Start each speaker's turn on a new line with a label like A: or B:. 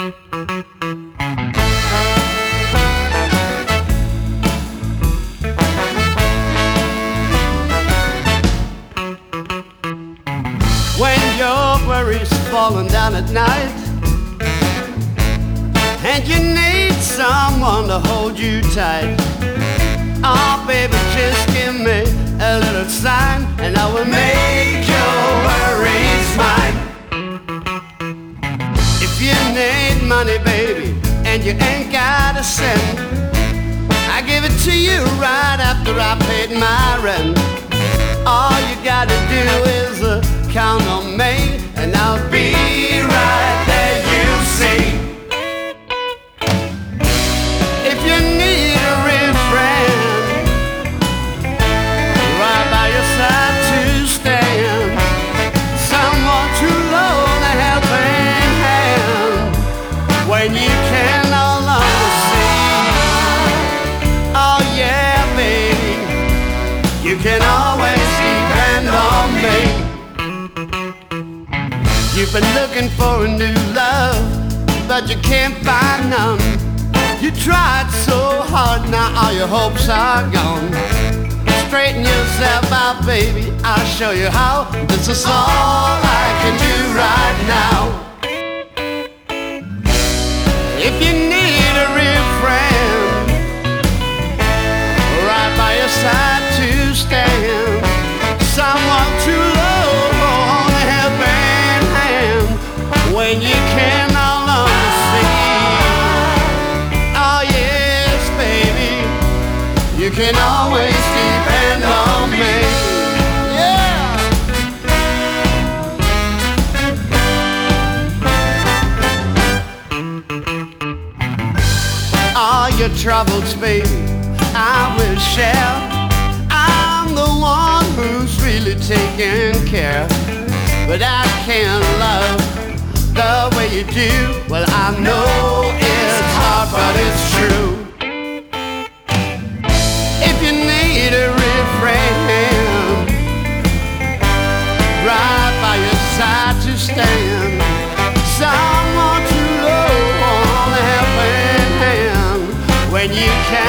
A: When your worries falling down at night and you need someone to hold you tight, oh baby, just give me a little sign and I will make your worries mine. If you need money, baby, and you ain't got a cent, I give it to you right after I paid my rent. All you gotta do is count on me and I'll be right there, you see. If you need a real friend right by your side to stand, someone to loan a helping hand when you can no longer see. Oh yeah, baby, you can always depend on me. You've been looking for a new love, but you can't find none. You tried so hard, now all your hopes are gone. Straighten yourself out, baby, I'll show you how. This is all I can do right now. If you need a real friend right by your side to stand, someone to loan a helping hand when you can no longer see. Oh yes, baby, you can always depend on me. Yeah. All your troubles, baby, I will share. I'm the one who's really taking care. But I can't love the way you do. Well, I know it's hard, but it's true. If you need a real friend right by your side to stand, someone to loan a helping hand when you can